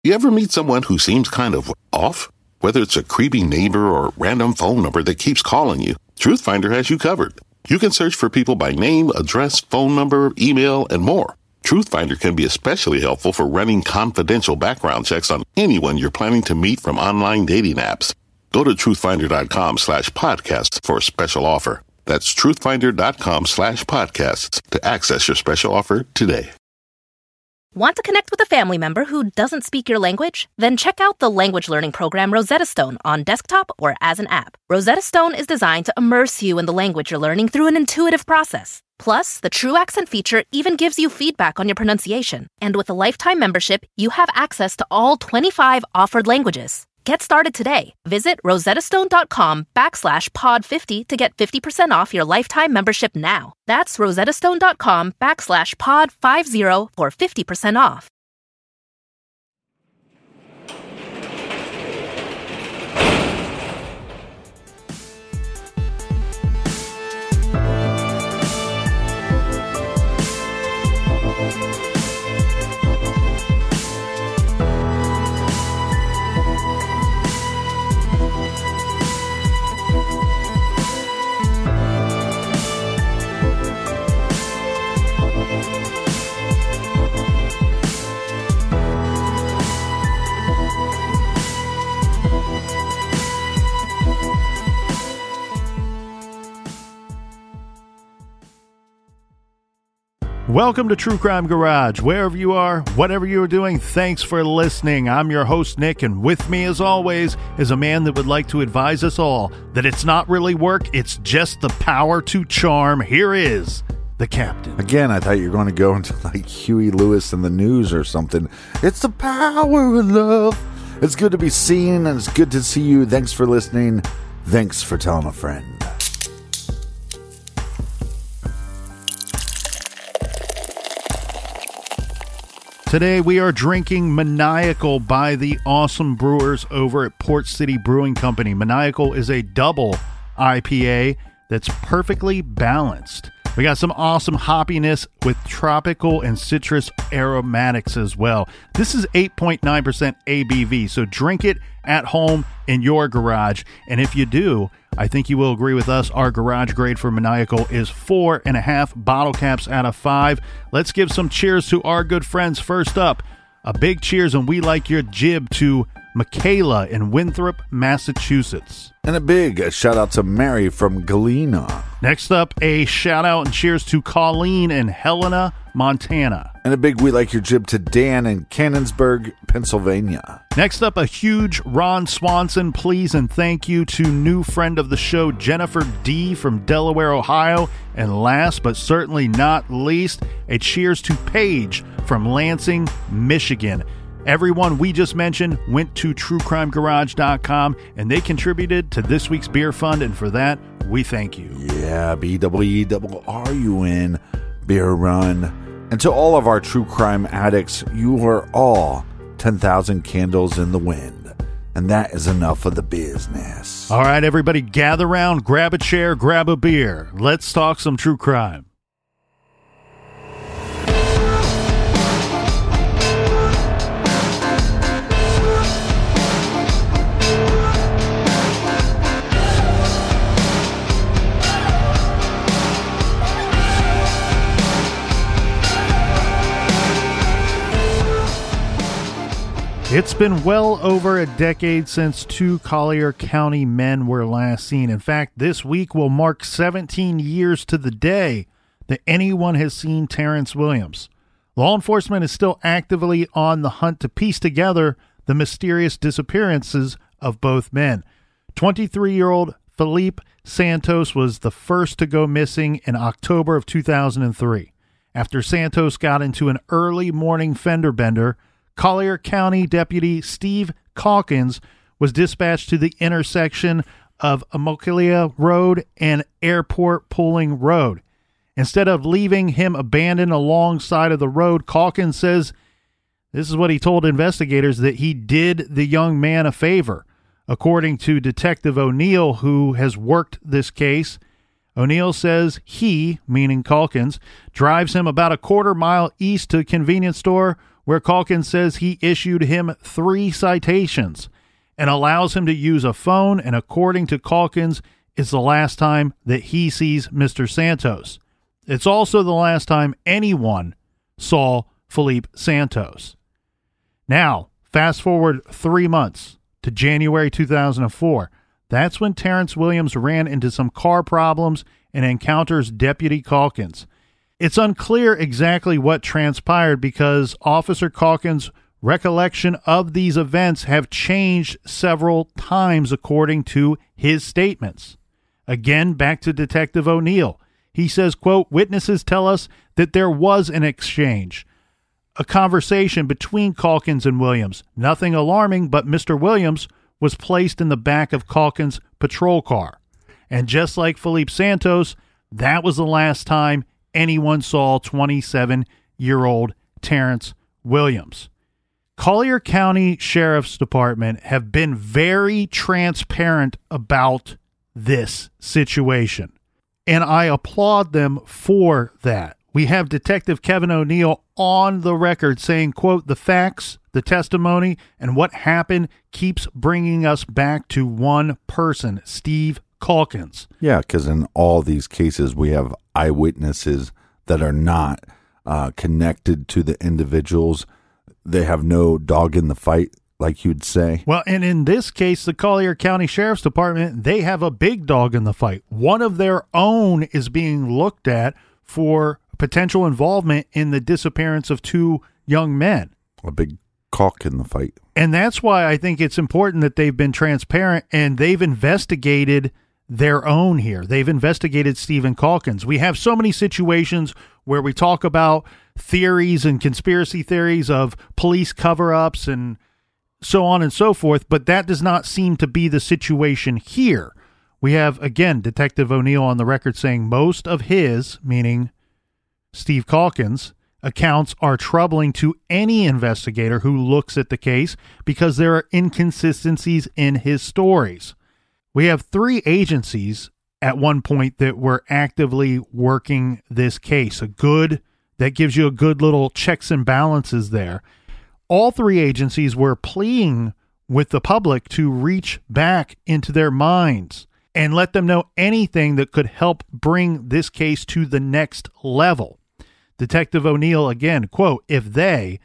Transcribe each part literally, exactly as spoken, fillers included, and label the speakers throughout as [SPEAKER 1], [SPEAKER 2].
[SPEAKER 1] You ever meet someone who seems kind of off? Whether it's a creepy neighbor or a random phone number that keeps calling you, Truthfinder has you covered. You can search for people by name, address, phone number, email, and more. Truthfinder can be especially helpful for running confidential background checks on anyone you're planning to meet from online dating apps. Go to truthfinder.com slash podcasts for a special offer. That's truthfinder.com slash podcasts to access your special offer today.
[SPEAKER 2] Want to connect with a family member who doesn't speak your language? Then check out the language learning program Rosetta Stone on desktop or as an app. Rosetta Stone is designed to immerse you in the language you're learning through an intuitive process. Plus, the True Accent feature even gives you feedback on your pronunciation. And with a lifetime membership, you have access to all twenty-five offered languages. Get started today. Visit rosettastone.com backslash pod 50 to get fifty percent off your lifetime membership now. That's rosettastone.com backslash pod 50 for fifty percent off.
[SPEAKER 3] Welcome to True Crime Garage. Wherever you are, whatever you are doing, thanks for listening. I'm your host, Nick, and with me, as always, is a man that would like to advise us all that it's not really work, it's just the power to charm. Here is the captain.
[SPEAKER 4] Again, I thought you were going to go into like Huey Lewis in the news or something. It's the power of love. It's good to be seen, and it's good to see you. Thanks for listening. Thanks for telling a friend.
[SPEAKER 3] Today we are drinking Maniacal by the awesome brewers over at Port City Brewing Company. Maniacal is a double I P A that's perfectly balanced. We got some awesome hoppiness with tropical and citrus aromatics as well. This is eight point nine percent A B V, so drink it at home in your garage. And if you do, I think you will agree with us. Our garage grade for Maniacal is four and a half bottle caps out of five. Let's give some cheers to our good friends. First up, a big cheers and we like your jib to Michaela in Winthrop, Massachusetts.
[SPEAKER 4] And a big shout out to Mary from Galena.
[SPEAKER 3] Next up, a shout out and cheers to Colleen in Helena, Montana.
[SPEAKER 4] And a big we like your jib to Dan in Cannonsburg, Pennsylvania.
[SPEAKER 3] Next up, a huge Ron Swanson please and thank you to new friend of the show, Jennifer D. from Delaware, Ohio. And last but certainly not least, a cheers to Paige from Lansing, Michigan. Everyone we just mentioned went to true crime garage dot com and they contributed to this week's beer fund, and for that, we thank you.
[SPEAKER 4] Yeah, B W E R R U N, beer run. And to all of our true crime addicts, you are all ten thousand candles in the wind. And that is enough of the business.
[SPEAKER 3] All right, everybody, gather around, grab a chair, grab a beer. Let's talk some true crime. It's been well over a decade since two Collier County men were last seen. In fact, this week will mark seventeen years to the day that anyone has seen Terrence Williams. Law enforcement is still actively on the hunt to piece together the mysterious disappearances of both men. twenty-three-year-old Philippe Santos was the first to go missing in October of two thousand three. After Santos got into an early morning fender bender, Collier County Deputy Steve Calkins was dispatched to the intersection of Amokalia Road and Airport Pulling Road. Instead of leaving him abandoned alongside of the road, Calkins says this is what he told investigators, that he did the young man a favor. According to Detective O'Neill, who has worked this case, O'Neill says he, meaning Calkins, drives him about a quarter mile east to a convenience store where Calkins says he issued him three citations and allows him to use a phone, and according to Calkins, it's the last time that he sees Mister Santos. It's also the last time anyone saw Felipe Santos. Now, fast forward three months to January two thousand four. That's when Terrence Williams ran into some car problems and encounters Deputy Calkins. It's unclear exactly what transpired because Officer Calkins' recollection of these events have changed several times according to his statements. Again, back to Detective O'Neill. He says, quote, "Witnesses tell us that there was an exchange, a conversation between Calkins and Williams. Nothing alarming, but Mister Williams was placed in the back of Calkins' patrol car. And just like Felipe Santos, that was the last time anyone saw twenty-seven-year-old Terrence Williams." Collier County Sheriff's Department have been very transparent about this situation, and I applaud them for that. We have Detective Kevin O'Neill on the record saying, quote, "The facts, the testimony, and what happened keeps bringing us back to one person, Steve Calkins."
[SPEAKER 4] Yeah, because in all these cases, we have eyewitnesses that are not uh, connected to the individuals. They have no dog in the fight, like you'd say.
[SPEAKER 3] Well, and in this case, the Collier County Sheriff's Department, they have a big dog in the fight. One of their own is being looked at for potential involvement in the disappearance of two young men.
[SPEAKER 4] A big cock in the fight.
[SPEAKER 3] And that's why I think it's important that they've been transparent and they've investigated their own here. They've investigated Stephen Calkins. We have so many situations where we talk about theories and conspiracy theories of police cover-ups and so on and so forth, but that does not seem to be the situation here. We have, again, Detective O'Neill on the record saying most of his, meaning Steve Calkins, accounts are troubling to any investigator who looks at the case because there are inconsistencies in his stories. We have three agencies at one point that were actively working this case. A good, that gives you a good little checks and balances there. All three agencies were pleading with the public to reach back into their minds and let them know anything that could help bring this case to the next level. Detective O'Neill, again, quote, "If they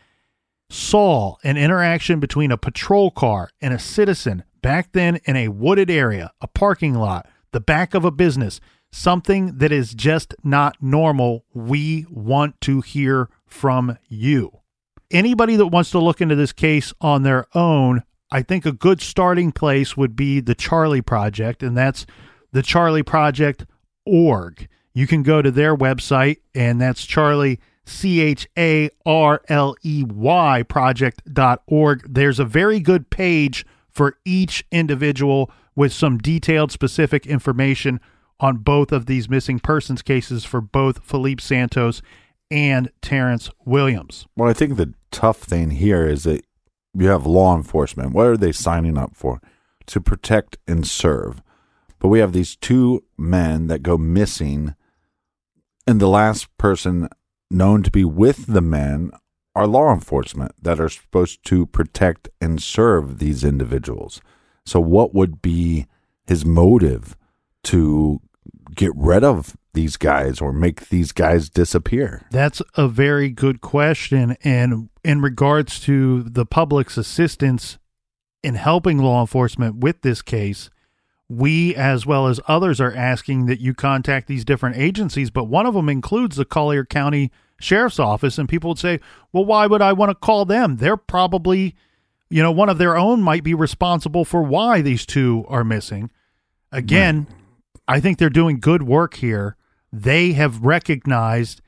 [SPEAKER 3] saw an interaction between a patrol car and a citizen back then in a wooded area, a parking lot, the back of a business, something that is just not normal, we want to hear from you." Anybody that wants to look into this case on their own, I think a good starting place would be the Charley Project, and that's the charley project dot org. You can go to their website, and that's Charley, C H A R L E Y, project dot org. There's a very good page for each individual with some detailed, specific information on both of these missing persons cases for both Felipe Santos and Terrence Williams.
[SPEAKER 4] Well, I think the tough thing here is that you have law enforcement. What are they signing up for? To protect and serve. But we have these two men that go missing, and the last person known to be with the men are law enforcement that are supposed to protect and serve these individuals. So what would be his motive to get rid of these guys or make these guys disappear?
[SPEAKER 3] That's a very good question. And in regards to the public's assistance in helping law enforcement with this case, we, as well as others, are asking that you contact these different agencies, but one of them includes the Collier County Sheriff's Office, and people would say, well, why would I want to call them? They're probably, you know, one of their own might be responsible for why these two are missing. Again, right. I think they're doing good work here. They have recognized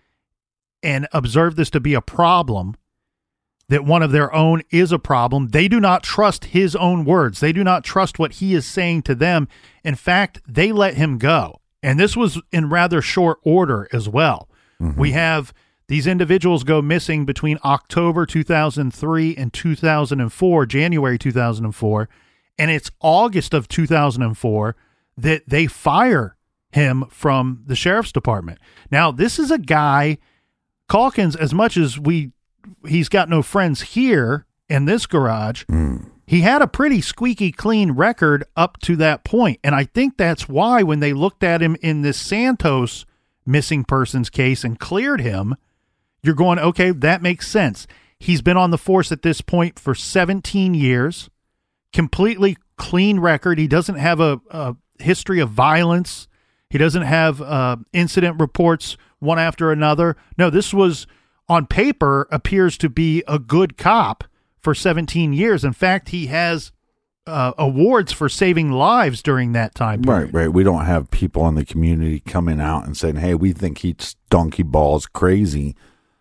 [SPEAKER 3] and observed this to be a problem, that one of their own is a problem. They do not trust his own words. They do not trust what he is saying to them. In fact, they let him go. And this was in rather short order as well. Mm-hmm. We have these individuals go missing between October two thousand three and two thousand four, January two thousand four, and it's August of two thousand four that they fire him from the sheriff's department. Now, this is a guy, Calkins, as much as we he's got no friends here in this garage.
[SPEAKER 4] Mm.
[SPEAKER 3] He had a pretty squeaky clean record up to that point. And I think that's why when they looked at him in this Santos missing persons case and cleared him, you're going, okay, that makes sense. He's been on the force at this point for seventeen years, completely clean record. He doesn't have a, a history of violence. He doesn't have uh, incident reports one after another. No, this was on paper appears to be a good cop for seventeen years. In fact, he has uh, awards for saving lives during that time period.
[SPEAKER 4] Right, right. We don't have people in the community coming out and saying, hey, we think he's donkey balls crazy.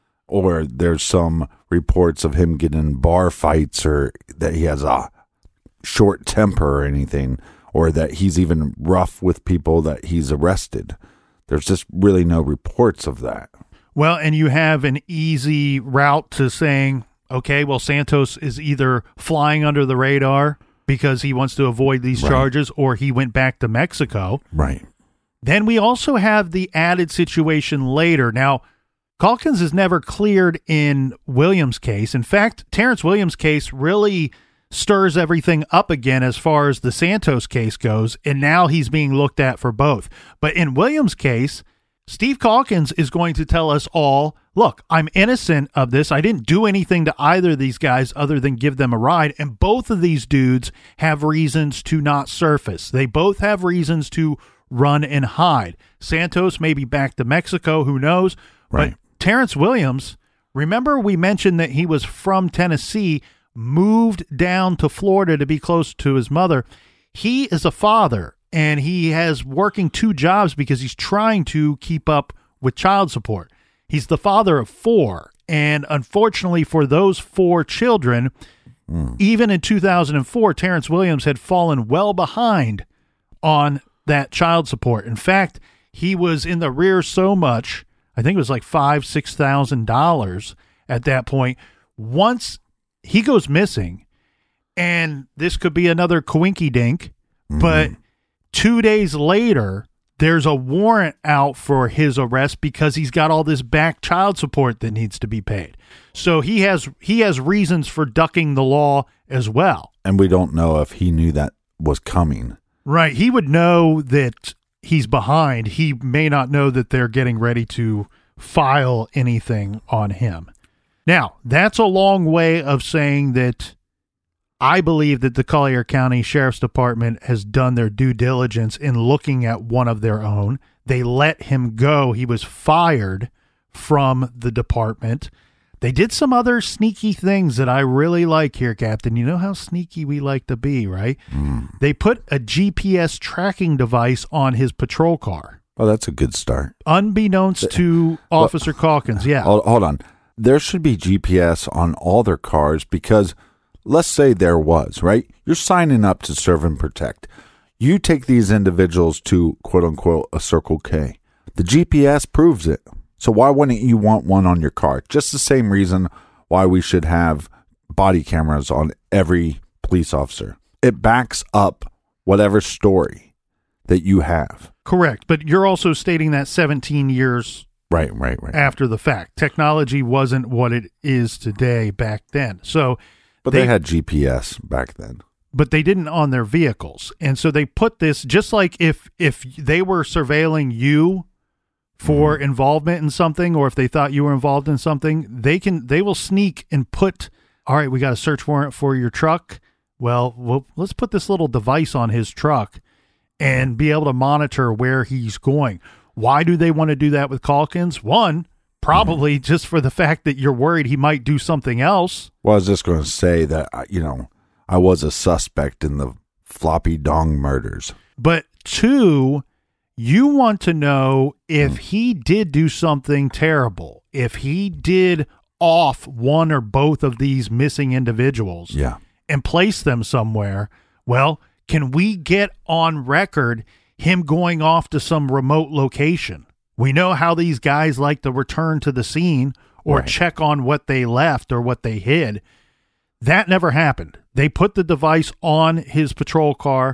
[SPEAKER 4] Or there's some reports of him getting in bar fights or that he has a short temper or anything, or that he's even rough with people that he's arrested. There's just really no reports of that.
[SPEAKER 3] Well, and you have an easy route to saying, okay, well, Santos is either flying under the radar because he wants to avoid these
[SPEAKER 4] Right.
[SPEAKER 3] charges, or he went back to Mexico.
[SPEAKER 4] Right.
[SPEAKER 3] Then we also have the added situation later. Now, Calkins is never cleared in Williams' case. In fact, Terrence Williams' case really stirs everything up again as far as the Santos case goes, and now he's being looked at for both. But in Williams' case, Steve Calkins is going to tell us all, look, I'm innocent of this. I didn't do anything to either of these guys other than give them a ride, and both of these dudes have reasons to not surface. They both have reasons to run and hide. Santos may be back to Mexico, who knows?
[SPEAKER 4] Right.
[SPEAKER 3] But Terrence Williams, remember we mentioned that he was from Tennessee, moved down to Florida to be close to his mother. He is a father, and he has working two jobs because he's trying to keep up with child support. He's the father of four, and unfortunately for those four children, mm. even in two thousand four, Terrence Williams had fallen well behind on that child support. In fact, he was in the rear so much, I think it was like five, six thousand dollars at that point. Once he goes missing, and this could be another coinky dink, mm-hmm. but two days later, there's a warrant out for his arrest because he's got all this back child support that needs to be paid. So he has he has reasons for ducking the law as well.
[SPEAKER 4] And we don't know if he knew that was coming.
[SPEAKER 3] Right. He would know that he's behind. He may not know that they're getting ready to file anything on him. Now, that's a long way of saying that I believe that the Collier County Sheriff's Department has done their due diligence in looking at one of their own. They let him go. He was fired from the department. They did some other sneaky things that I really like here, Captain. You know how sneaky we like to be, right?
[SPEAKER 4] Mm.
[SPEAKER 3] They put a G P S tracking device on his patrol car.
[SPEAKER 4] Oh, that's a good start.
[SPEAKER 3] Unbeknownst to Officer well, Calkins, yeah.
[SPEAKER 4] Hold, hold on. There should be G P S on all their cars because let's say there was, right? You're signing up to serve and protect. You take these individuals to, quote unquote, a Circle K. The G P S proves it. So why wouldn't you want one on your car? Just the same reason why we should have body cameras on every police officer. It backs up whatever story that you have.
[SPEAKER 3] Correct. But you're also stating that seventeen years
[SPEAKER 4] right, right, right.
[SPEAKER 3] after the fact. Technology wasn't what it is today back then. So,
[SPEAKER 4] But they, they had G P S back then.
[SPEAKER 3] But they didn't on their vehicles. And so they put this, just like if if they were surveilling you for mm. involvement in something, or if they thought you were involved in something, they can they will sneak and put, all right, we got a search warrant for your truck. Well, well, let's put this little device on his truck and be able to monitor where he's going. Why do they want to do that with Calkins? One, probably mm. just for the fact that you're worried he might do something else.
[SPEAKER 4] Well, I was just going to say that, you know, I was a suspect in the Floppy Dong murders.
[SPEAKER 3] But two, you want to know if mm. he did do something terrible, if he did off one or both of these missing individuals
[SPEAKER 4] yeah.
[SPEAKER 3] and place them somewhere. Well, can we get on record him going off to some remote location? We know how these guys like to return to the scene or
[SPEAKER 4] right.
[SPEAKER 3] check on what they left or what they hid. That never happened. They put the device on his patrol car.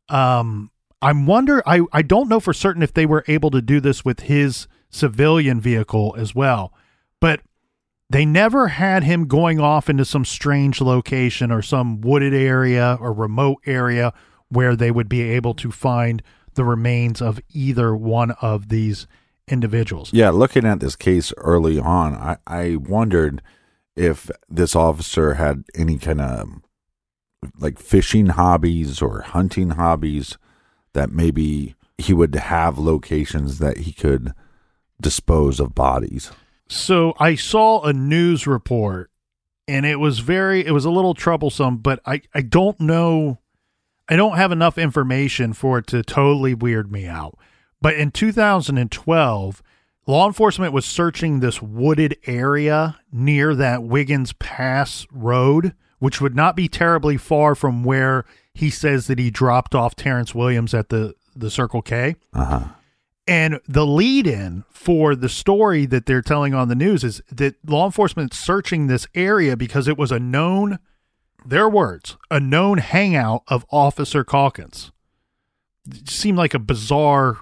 [SPEAKER 3] Um, I'm wonder. I, I don't know for certain if they were able to do this with his civilian vehicle as well. But They never had him going off into some strange location or some wooded area or remote area where they would be able to find the remains of either one of these individuals.
[SPEAKER 4] Yeah, looking at this case early on, I, I wondered if this officer had any kind of like fishing hobbies or hunting hobbies that maybe he would have locations that he could dispose of bodies.
[SPEAKER 3] So I saw a news report, and it was very, it was a little troublesome, but I, I don't know, I don't have enough information for it to totally weird me out. But in two thousand twelve, law enforcement was searching this wooded area near that Wiggins Pass Road, which would not be terribly far from where he says that he dropped off Terrence Williams at the, the Circle K.
[SPEAKER 4] Uh-huh.
[SPEAKER 3] And the lead-in for the story that they're telling on the news is that law enforcement is searching this area because it was a known, their words, a known hangout of Officer Calkins. It seemed like a bizarre...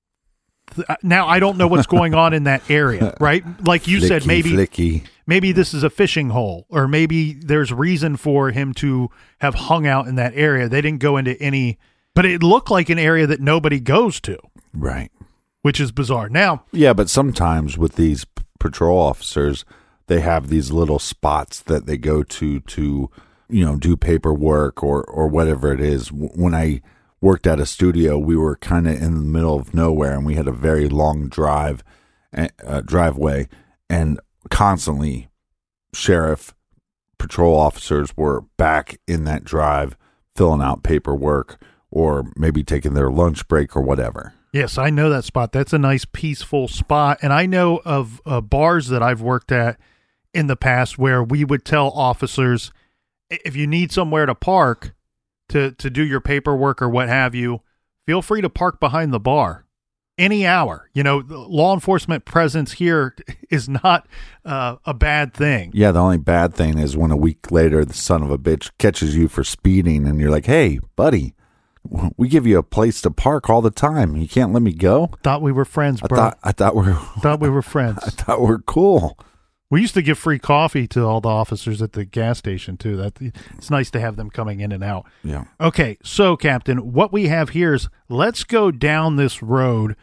[SPEAKER 3] Now, I don't know what's going on in that area, right? Like you
[SPEAKER 4] flicky,
[SPEAKER 3] said, maybe
[SPEAKER 4] flicky.
[SPEAKER 3] maybe this is a fishing hole, or maybe there's reason for him to have hung out in that area. They didn't go into any... But it looked like an area that nobody goes to.
[SPEAKER 4] Right.
[SPEAKER 3] Which is bizarre. Now,
[SPEAKER 4] yeah, but sometimes with these p- patrol officers, they have these little spots that they go to to, you know, do paperwork or or whatever it is. W- when I worked at a studio, we were kind of in the middle of nowhere, and we had a very long drive, uh, driveway, and constantly sheriff patrol officers were back in that drive, filling out paperwork or maybe taking their lunch break or whatever.
[SPEAKER 3] Yes, I know that spot. That's a nice, peaceful spot. And I know of uh, bars that I've worked at in the past where we would tell officers, if you need somewhere to park to, to do your paperwork or what have you, feel free to park behind the bar any hour. You know, law enforcement presence here is not uh, a bad thing.
[SPEAKER 4] Yeah, the only bad thing is when a week later the son of a bitch catches you for speeding and you're like, hey, buddy, we give you a place to park all the time. You can't let me go?
[SPEAKER 3] Thought we were friends, bro.
[SPEAKER 4] I thought, I thought we were
[SPEAKER 3] thought we were friends.
[SPEAKER 4] I thought we were cool.
[SPEAKER 3] We used to give free coffee to all the officers at the gas station too. That it's nice to have them coming in and out.
[SPEAKER 4] Yeah.
[SPEAKER 3] Okay, so Captain, what we have here is let's go down this road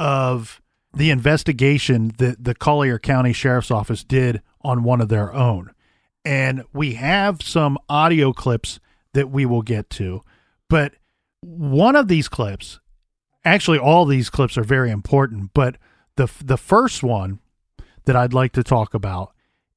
[SPEAKER 3] of the investigation that the Collier County Sheriff's Office did on one of their own. And we have some audio clips that we will get to, but one of these clips, actually all these clips are very important, but the the first one that I'd like to talk about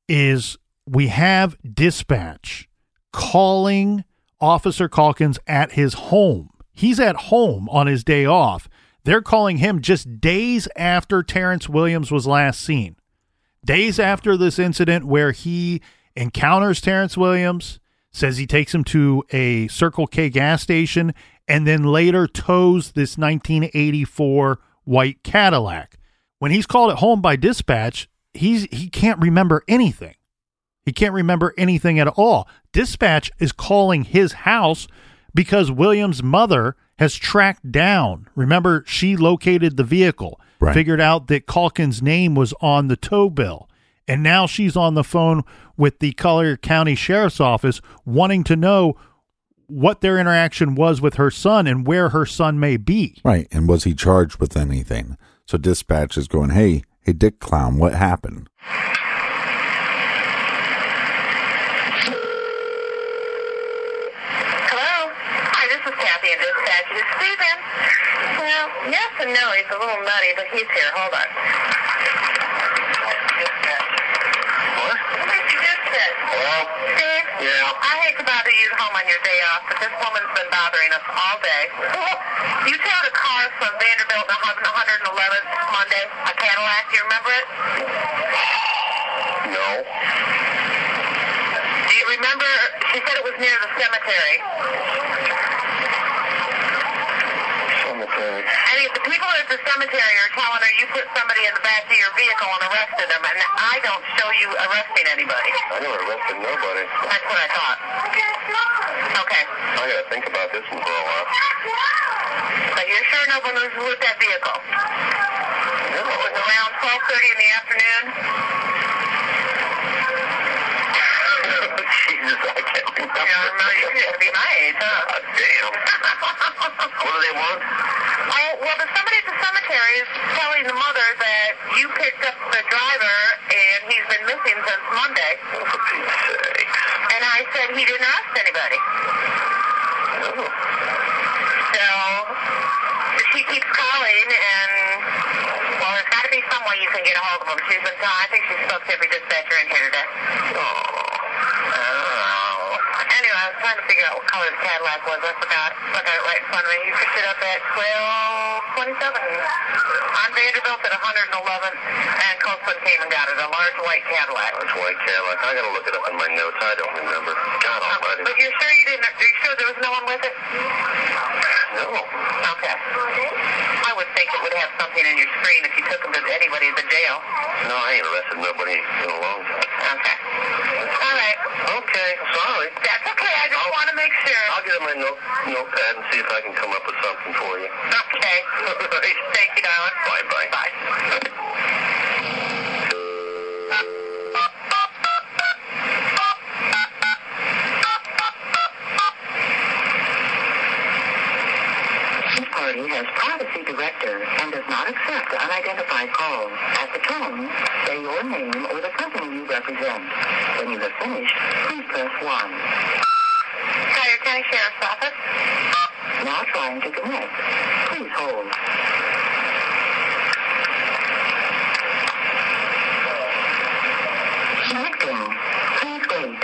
[SPEAKER 3] is we have dispatch calling Officer Calkins at his home. He's at home on his day off. They're calling him just days after Terrence Williams was last seen. Days after this incident where he encounters Terrence Williams, says he takes him to a Circle K gas station, and then later tows this nineteen eighty-four white Cadillac. When he's called at home by dispatch, he's he can't remember anything. He can't remember anything at all. Dispatch is calling his house because Williams' mother has tracked down. Remember, she located the vehicle,
[SPEAKER 4] right.
[SPEAKER 3] Figured out that Calkins' name was on the tow bill. And now she's on the phone with the Collier County Sheriff's Office wanting to know what their interaction was with her son and where her son may be.
[SPEAKER 4] Right. And was he charged with anything? So dispatch is going, hey, hey, Dick Clown, what happened?
[SPEAKER 5] Hello? Hi, this is Kathy in dispatch. Is Steven? Well, yes and no. He's a little nutty, but he's here. Hold on. What? Dispatch. Hello? Steve? Yeah. I hate to bother you home on your day off, but this woman's been bothering us all day. You towed a car from Vanderbilt to one hundred eleventh Monday, a Cadillac. Do you remember it? No. Do you remember? She said it was near the cemetery. Cemetery. And the people at the cemetery are telling her you put somebody in the back of your vehicle and arrested them, and I don't show you arresting anybody.
[SPEAKER 6] I never arrested nobody.
[SPEAKER 5] That's what I thought. Okay.
[SPEAKER 6] I gotta think about this one for a while.
[SPEAKER 5] But you're sure no one was with that vehicle?
[SPEAKER 6] No.
[SPEAKER 5] It was around twelve thirty in the afternoon? don't remember you used to be my age, huh?
[SPEAKER 6] Ah, damn. What do they want?
[SPEAKER 5] Oh, well, there's somebody at the cemetery is telling the mother that you picked up the driver and he's been missing since Monday.
[SPEAKER 6] Oh, for Pete's sake.
[SPEAKER 5] And I said he didn't arrest anybody.
[SPEAKER 6] Oh.
[SPEAKER 5] So she keeps calling, and, well, there's got to be some way you can get a hold of him. She's been telling, I think she spoke to every dispatcher in here today.
[SPEAKER 6] Oh.
[SPEAKER 5] Oh. Anyway, I was trying to figure out what color the Cadillac was. I forgot. I got it right in front of me. You picked it up at twelve twenty-seven on Vanderbilt at one eleven, and Coastman came and got it, a large white Cadillac.
[SPEAKER 6] Large white Cadillac. I gotta look it up in my notes. I don't remember. God almighty.
[SPEAKER 5] But you're sure you didn't, are you sure there was no one with it?
[SPEAKER 6] No.
[SPEAKER 5] Okay. I would think it would have something in your screen if you took them to anybody at the jail.
[SPEAKER 6] No, I ain't arrested nobody in a long time.
[SPEAKER 5] Okay. All right.
[SPEAKER 6] Okay, sorry.
[SPEAKER 5] That's okay. I just want to make sure.
[SPEAKER 6] I'll get in my note, notepad and see if I can come up with something for you.
[SPEAKER 5] Okay. Thank you, darling.
[SPEAKER 6] Bye-bye.
[SPEAKER 5] Bye. This party has privacy director and does not accept unidentified calls. At the tone, say your name or the company you represent. When you have finished, please press one. Cuyahoga County Sheriff's Office. Now trying to connect. Please hold. Connecting. Please wait.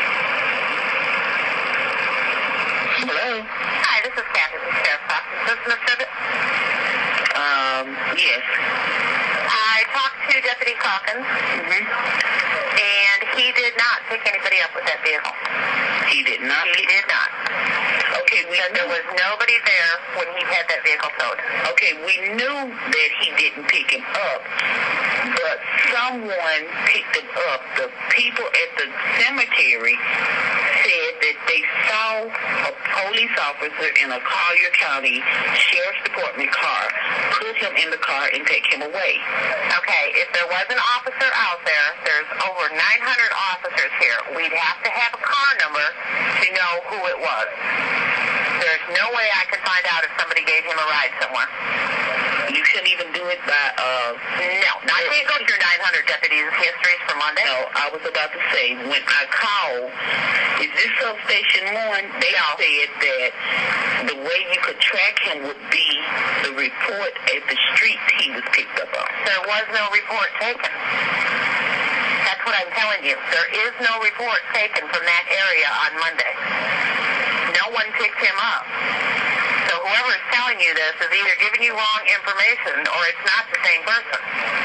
[SPEAKER 5] Hello? Hi, this is Kathy from Sheriff's Office. Is this Miss Tibbet? Um, yes. I talked to Deputy Calkins, mm-hmm. and he did not pick anybody up with that vehicle. He did not? He did not. Okay, we there was nobody there when he had that vehicle towed. Okay, we knew that he didn't pick him up, but someone picked him up. The people at the cemetery said that they saw a police officer in a Collier County Sheriff's Department car put him in the car and take him away. Okay, if there was an officer out there, there's over nine hundred officers here. We'd have to have a car number to know who it was. There's no way I could find out if somebody gave him a ride somewhere. You couldn't even do it by, uh... No, I can't go through nine hundred deputies' histories for Monday. No, I was about to say, when I called, is this substation one? They all said that the way you could track him would be the report at the street he was picked up on. There was no report taken. That's what I'm telling you. There is no report taken from that area on Monday. No one picked him up. So whoever is telling you this is either giving you wrong information or it's not the same person.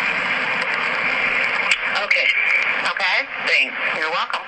[SPEAKER 5] Okay. Okay? Thanks. You're welcome.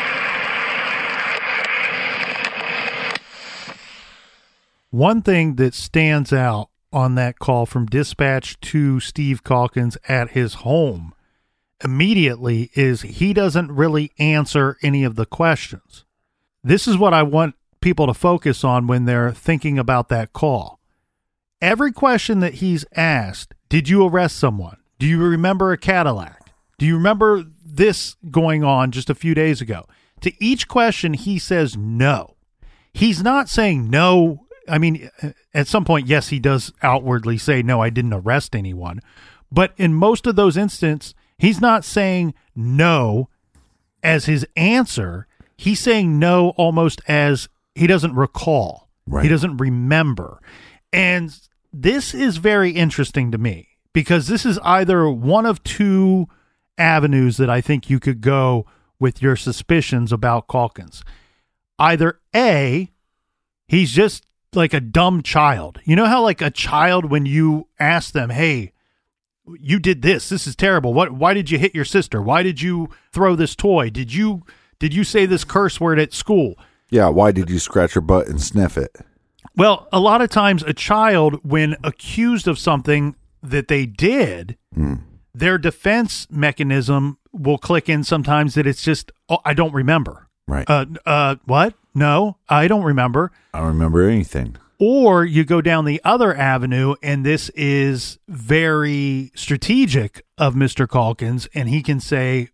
[SPEAKER 3] One thing that stands out on that call from dispatch to Steve Calkins at his home immediately is he doesn't really answer any of the questions. This is what I want people to focus on when they're thinking about that call. Every question that he's asked, did you arrest someone? Do you remember a Cadillac? Do you remember this going on just a few days ago? To each question, he says no. He's not saying no. I mean, at some point, yes, he does outwardly say, no, I didn't arrest anyone. But in most of those instances, he's not saying no as his answer. He's saying no almost as he doesn't recall. Right. He doesn't remember. And this is very interesting to me because this is either one of two avenues that I think you could go with your suspicions about Calkins. Either A, he's just like a dumb child. You know how like a child, when you ask them, hey, you did this, this is terrible. What, why did you hit your sister? Why did you throw this toy? Did you, did you say this curse word at school?
[SPEAKER 4] Yeah, why did you scratch your butt and sniff it?
[SPEAKER 3] Well, a lot of times a child, when accused of something that they did, mm. their defense mechanism will click in sometimes that it's just, oh, I don't remember.
[SPEAKER 4] Right.
[SPEAKER 3] Uh, uh, what? No, I don't remember.
[SPEAKER 4] I don't remember anything.
[SPEAKER 3] Or you go down the other avenue, and this is very strategic of Mister Calkins, and he can say,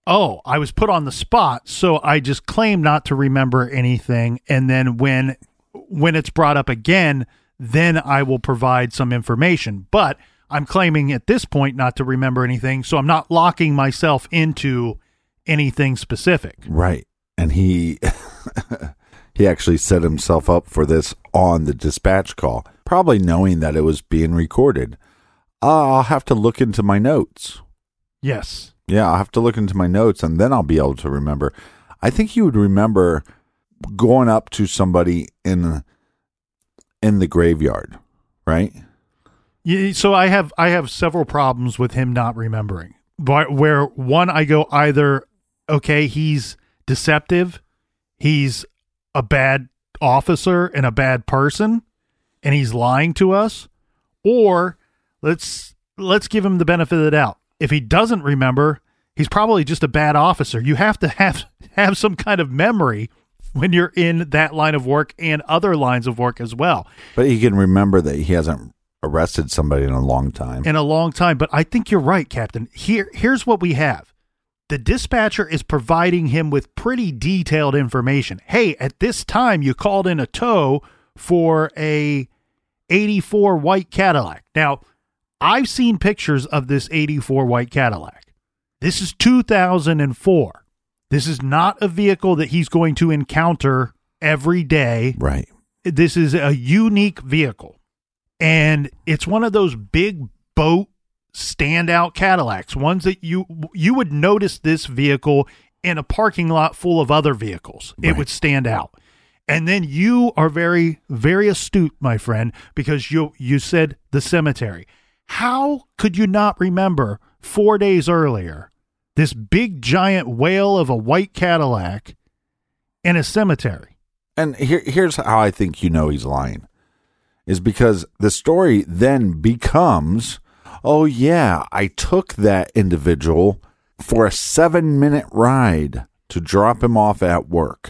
[SPEAKER 3] oh, I was put on the spot, so I just claim not to remember anything. And then when when it's brought up again, then I will provide some information. But I'm claiming at this point not to remember anything, so I'm not locking myself into anything specific.
[SPEAKER 4] Right. And he he actually set himself up for this on the dispatch call, probably knowing that it was being recorded. Uh, I'll have to look into my notes.
[SPEAKER 3] Yes.
[SPEAKER 4] Yeah, I'll have to look into my notes, and then I'll be able to remember. I think you would remember going up to somebody in in the graveyard, right?
[SPEAKER 3] Yeah, so I have I have several problems with him not remembering. But where one, I go either, okay, he's deceptive, he's a bad officer and a bad person, and he's lying to us, or let's let's give him the benefit of the doubt. If he doesn't remember, he's probably just a bad officer. You have to have have some kind of memory when you're in that line of work and other lines of work as well.
[SPEAKER 4] But he can remember that he hasn't arrested somebody in a long time.
[SPEAKER 3] In a long time. But I think you're right, Captain. Here, here's what we have. The dispatcher is providing him with pretty detailed information. Hey, at this time, you called in a tow for a eighty-four white Cadillac. Now, I've seen pictures of this eighty-four white Cadillac. This is two thousand four. This is not a vehicle that he's going to encounter every day.
[SPEAKER 4] Right.
[SPEAKER 3] This is a unique vehicle. And it's one of those big boat standout Cadillacs, ones that you you would notice this vehicle in a parking lot full of other vehicles. It
[SPEAKER 4] Right.
[SPEAKER 3] would stand out. And then you are very, very astute, my friend, because you you said the cemetery. How could you not remember four days earlier this big giant whale of a white Cadillac in a cemetery?
[SPEAKER 4] And here, here's how I think you know he's lying, is because the story then becomes, oh yeah, I took that individual for a seven minute ride to drop him off at work.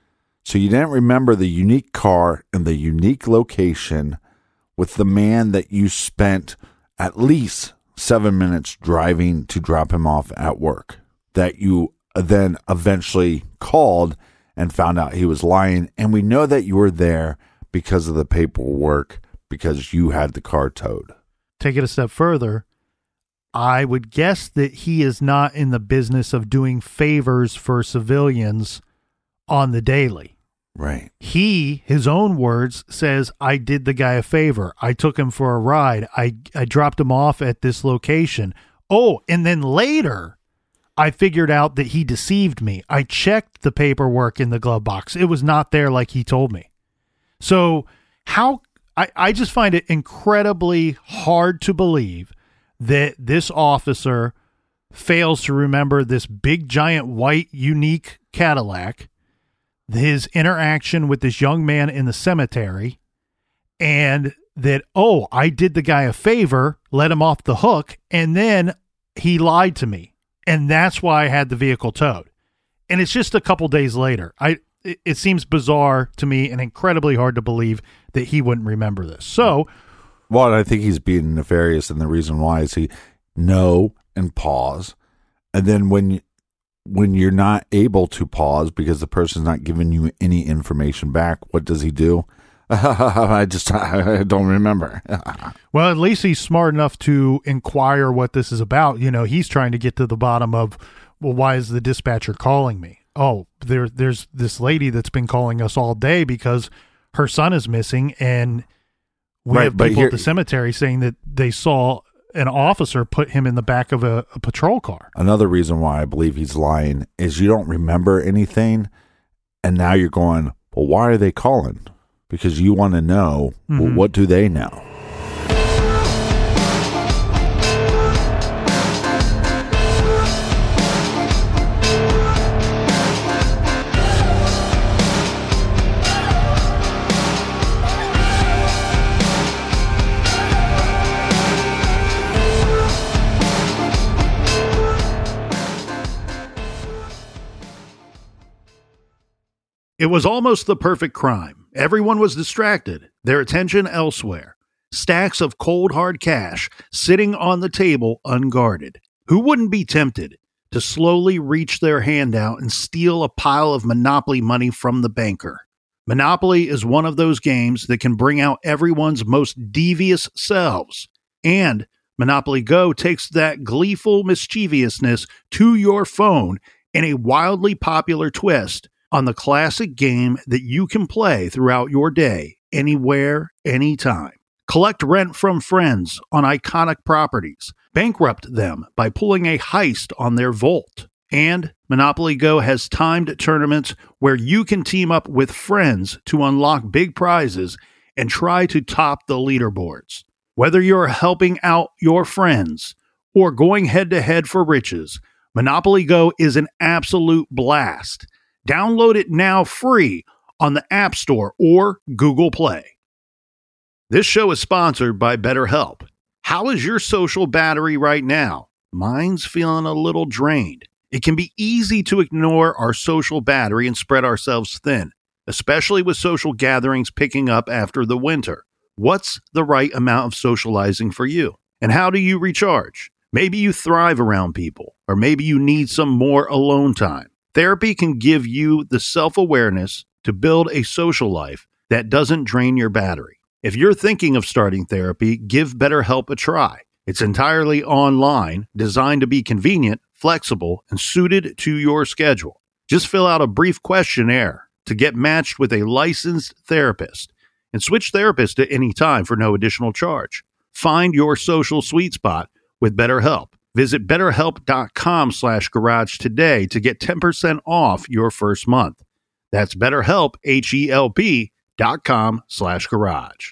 [SPEAKER 4] So you didn't remember the unique car and the unique location with the man that you spent at least seven minutes driving to drop him off at work, that you then eventually called and found out he was lying. And we know that you were there because of the paperwork, because you had the car towed.
[SPEAKER 3] Take it a step further. I would guess that he is not in the business of doing favors for civilians on the daily.
[SPEAKER 4] Right.
[SPEAKER 3] He, his own words, says, I did the guy a favor. I took him for a ride. I, I dropped him off at this location. Oh, and then later, I figured out that he deceived me. I checked the paperwork in the glove box. It was not there like he told me. So how I, I just find it incredibly hard to believe that this officer fails to remember this big, giant, white, unique Cadillac, his interaction with this young man in the cemetery, and that, oh, I did the guy a favor, let him off the hook, and then he lied to me. And that's why I had the vehicle towed. And it's just a couple days later. I it, it seems bizarre to me and incredibly hard to believe that he wouldn't remember this. So,
[SPEAKER 4] well, I think he's being nefarious, and the reason why is he know and pause. And then when when you're not able to pause because the person's not giving you any information back, what does he do? I just I don't remember.
[SPEAKER 3] Well, at least he's smart enough to inquire what this is about. You know, he's trying to get to the bottom of, well, why is the dispatcher calling me? Oh, there, there's this lady that's been calling us all day because her son is missing, and we
[SPEAKER 4] Right,
[SPEAKER 3] have
[SPEAKER 4] but
[SPEAKER 3] people
[SPEAKER 4] here-
[SPEAKER 3] at the cemetery saying that they saw an officer put him in the back of a, a patrol car.
[SPEAKER 4] Another reason why I believe he's lying is you don't remember anything, and now you're going, well, why are they calling? Because you want to know, well,
[SPEAKER 3] Mhm.
[SPEAKER 4] what do they know?
[SPEAKER 3] It was almost the perfect crime. Everyone was distracted, their attention elsewhere. Stacks of cold hard cash sitting on the table unguarded. Who wouldn't be tempted to slowly reach their hand out and steal a pile of Monopoly money from the banker. Monopoly is one of those games that can bring out everyone's most devious selves. And Monopoly Go takes that gleeful mischievousness to your phone in a wildly popular twist on the classic game that you can play throughout your day, anywhere, anytime. Collect rent from friends on iconic properties. Bankrupt them by pulling a heist on their vault. And Monopoly Go has timed tournaments where you can team up with friends to unlock big prizes and try to top the leaderboards. Whether you're helping out your friends or going head-to-head for riches, Monopoly Go is an absolute blast. Download it now free on the App Store or Google Play. This show is sponsored by BetterHelp. How is your social battery right now? Mine's feeling a little drained. It can be easy to ignore our social battery and spread ourselves thin, especially with social gatherings picking up after the winter. What's the right amount of socializing for you? And how do you recharge? Maybe you thrive around people, or maybe you need some more alone time. Therapy can give you the self-awareness to build a social life that doesn't drain your battery. If you're thinking of starting therapy, give BetterHelp a try. It's entirely online, designed to be convenient, flexible, and suited to your schedule. Just fill out a brief questionnaire to get matched with a licensed therapist and switch therapists at any time for no additional charge. Find your social sweet spot with BetterHelp. Visit betterhelp.com slash garage today to get ten percent off your first month. That's BetterHelp, H-E-L-P dot com slash garage.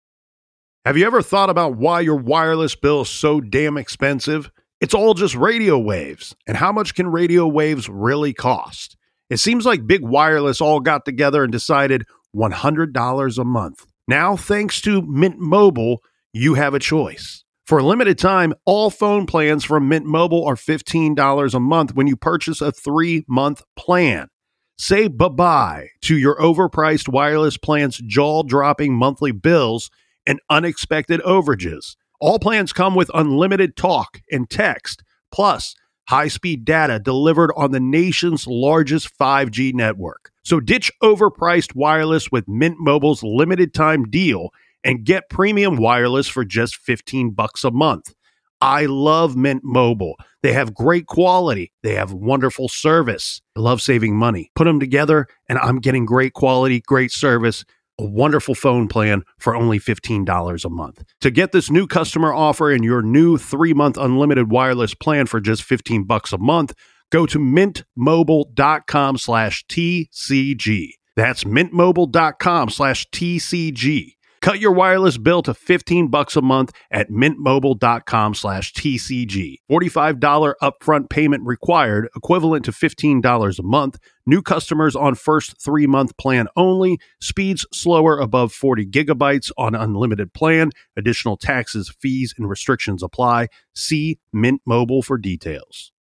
[SPEAKER 3] Have you ever thought about why your wireless bill is so damn expensive? It's all just radio waves. And how much can radio waves really cost? It seems like Big Wireless all got together and decided one hundred dollars a month. Now, thanks to Mint Mobile, you have a choice. For a limited time, all phone plans from Mint Mobile are fifteen dollars a month when you purchase a three-month plan. Say bye-bye to your overpriced wireless plan's jaw-dropping monthly bills and unexpected overages. All plans come with unlimited talk and text, plus high-speed data delivered on the nation's largest five G network. So ditch overpriced wireless with Mint Mobile's limited-time deal and get premium wireless for just fifteen bucks a month. I love Mint Mobile. They have great quality. They have wonderful service. I love saving money. Put them together, and I'm getting great quality, great service, a wonderful phone plan for only fifteen dollars a month. To get this new customer offer and your new three-month unlimited wireless plan for just fifteen bucks a month, go to mintmobile.com slash TCG. That's mintmobile.com slash TCG. Cut your wireless bill to fifteen bucks a month at mintmobile.com slash TCG. forty-five dollars upfront payment required, equivalent to fifteen dollars a month. New customers on first three-month plan only. Speeds slower above forty gigabytes on unlimited plan. Additional taxes, fees, and restrictions apply. See Mint Mobile for details.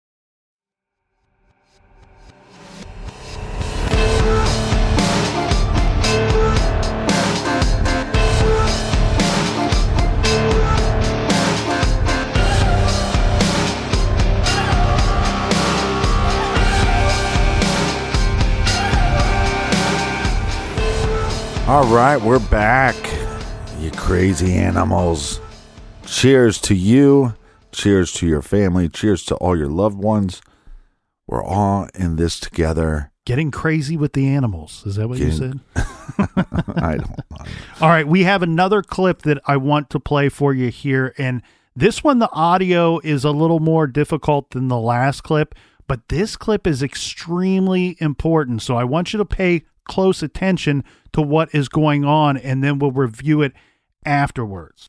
[SPEAKER 4] All right, we're back, you crazy animals. Cheers to you. Cheers to your family. Cheers to all your loved ones. We're all in this together.
[SPEAKER 3] Getting crazy with the animals. Is that what Getting... you said?
[SPEAKER 4] I don't know.
[SPEAKER 3] All right, we have another clip that I want to play for you here. And this one, the audio is a little more difficult than the last clip, but this clip is extremely important. So I want you to pay close attention to what is going on, and then we'll review it afterwards.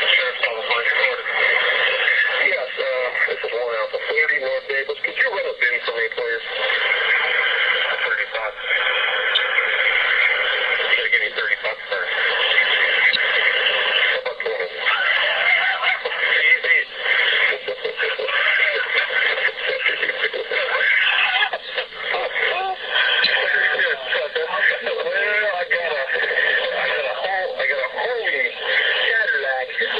[SPEAKER 6] Yes, uh, this is one out the thirty North Davis. Could you run a bin for me, please? thirty bucks. You gotta give me thirty bucks first. How about twenty? Easy. Well, I got a, I got a whole, I got a holy Cadillac.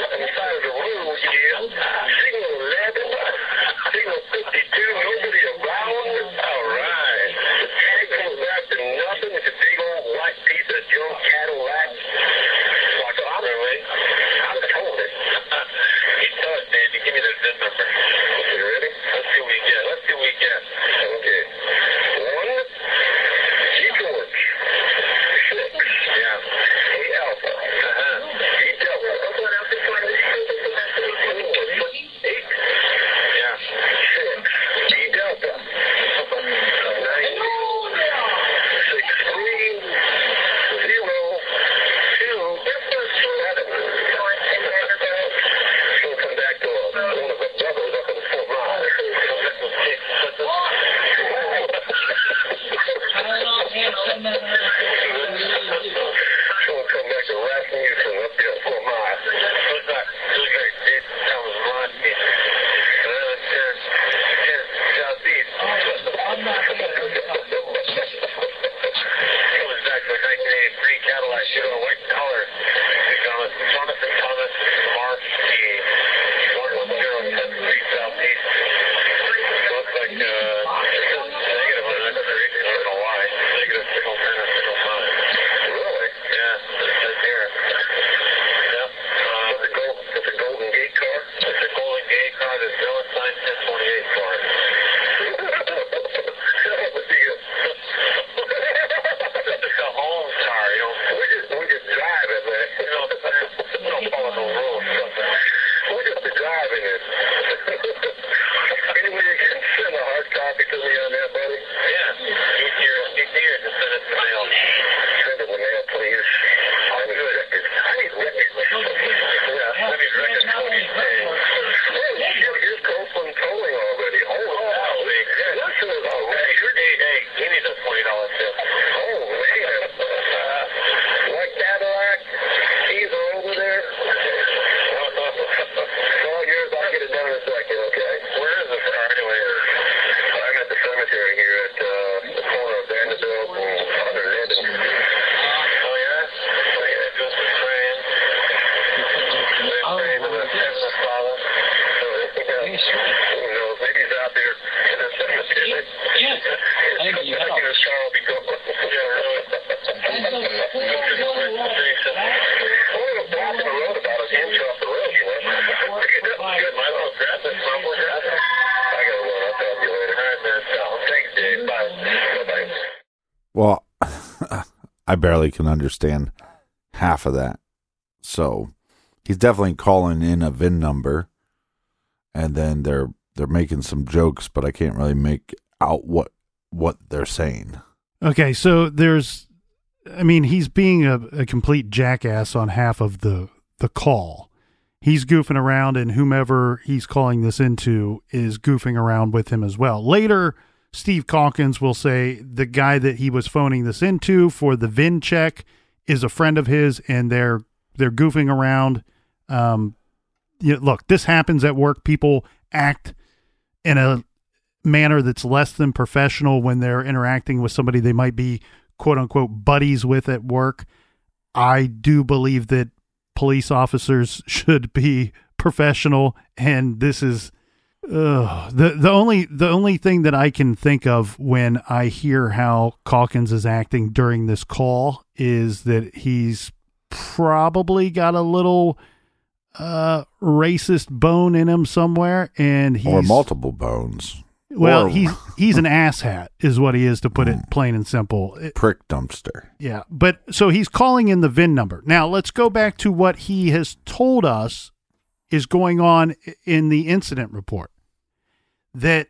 [SPEAKER 6] she's a white collar. Thomas, Thomas and Thomas, Mark, the one one zero seven three southeast. Looks like, uh, this is negative on that street. I don't know why. Negative signal ten or signal five. Really? Yeah, it says here. Yep. Uh, it's, a gold, it's a Golden Gate car? It's a Golden Gate car. There's no sign ten twenty-eight for it. It's a home car, you know. We just, we just drive it, man. You know, we don't follow no rules. We're just driving it. Anyway, you can send a hard copy to me on that, buddy? Yeah. He's here. He's here to send it to mail. Send it to mail, please. I need records. I need records. Yeah, I need records. Cody's saying. Oh, shit, here's Copeland tolling already. Holy moly. Listen to that. Hey, hey, hey, he needs a twenty dollar tip. Oh, man. Like Cadillac, keys are over there. It's all yours. I'll get it done in a second, okay? Where is this car anyway? I'm at the cemetery here at uh, the corner of Vanderbilt and other Linden. Oh, yeah? So you're just a train. Train to the Texas Father. Who knows? Maybe he's out there in the cemetery.
[SPEAKER 7] Yes. I think you have.
[SPEAKER 6] His car will be going. Yeah, really.
[SPEAKER 4] Well, I barely can understand half of that. So he's definitely calling in a V I N number, and then they're they're making some jokes, but I can't really make out what what they're saying.
[SPEAKER 3] Okay, so there's, I mean, he's being a, a complete jackass on half of the the call. He's goofing around, and whomever he's calling this into is goofing around with him as well. Later, Steve Calkins will say the guy that he was phoning this into for the V I N check is a friend of his, and they're they're goofing around. Um, you know, look, this happens at work. People act in a manner that's less than professional when they're interacting with somebody they might be quote unquote buddies with at work. I do believe that police officers should be professional, and this is uh, the the only the only thing that I can think of when I hear how Calkins is acting during this call is that he's probably got a little uh, racist bone in him somewhere, and he's
[SPEAKER 4] or multiple bones.
[SPEAKER 3] Well,
[SPEAKER 4] or,
[SPEAKER 3] he's he's an asshat, is what he is, to put it plain and simple. It,
[SPEAKER 4] prick dumpster.
[SPEAKER 3] Yeah, but so he's calling in the V I N number. Now, let's go back to what he has told us is going on in the incident report. That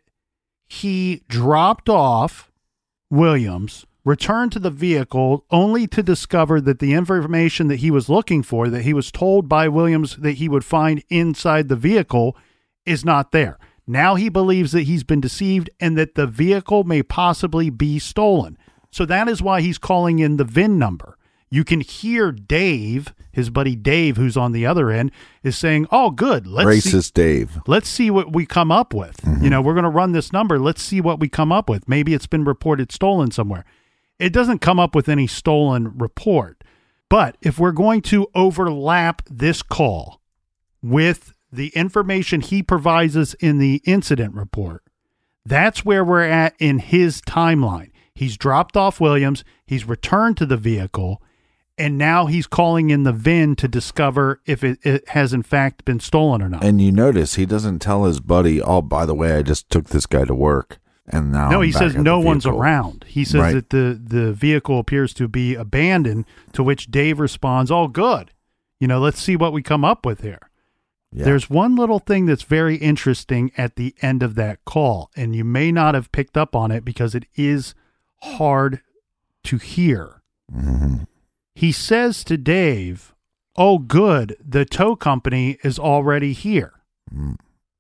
[SPEAKER 3] he dropped off Williams, returned to the vehicle, only to discover that the information that he was looking for, that he was told by Williams that he would find inside the vehicle, is not there. Now he believes that he's been deceived and that the vehicle may possibly be stolen. So that is why he's calling in the V I N number. You can hear Dave, his buddy Dave, who's on the other end, is saying, oh, good. Let's
[SPEAKER 4] Racist
[SPEAKER 3] see,
[SPEAKER 4] Dave.
[SPEAKER 3] Let's see what we come up with. Mm-hmm. You know, we're going to run this number. Let's see what we come up with. Maybe it's been reported stolen somewhere. It doesn't come up with any stolen report. But if we're going to overlap this call with the information he provides us in the incident report, that's where we're at in his timeline. He's dropped off Williams, he's returned to the vehicle, and now he's calling in the V I N to discover if it, it has in fact been stolen or not.
[SPEAKER 4] And you notice he doesn't tell his buddy, oh, by the way, I just took this guy to work, and now
[SPEAKER 3] No,
[SPEAKER 4] I'm
[SPEAKER 3] he
[SPEAKER 4] back
[SPEAKER 3] says
[SPEAKER 4] at
[SPEAKER 3] no
[SPEAKER 4] the
[SPEAKER 3] one's
[SPEAKER 4] vehicle.
[SPEAKER 3] around. He says
[SPEAKER 4] Right.
[SPEAKER 3] that the, the vehicle appears to be abandoned, to which Dave responds, oh, good. You know, let's see what we come up with here.
[SPEAKER 4] Yeah.
[SPEAKER 3] There's one little thing that's very interesting at the end of that call, and you may not have picked up on it because it is hard to hear.
[SPEAKER 4] Mm-hmm.
[SPEAKER 3] He says to Dave, oh, good, the tow company is already here.
[SPEAKER 4] Mm.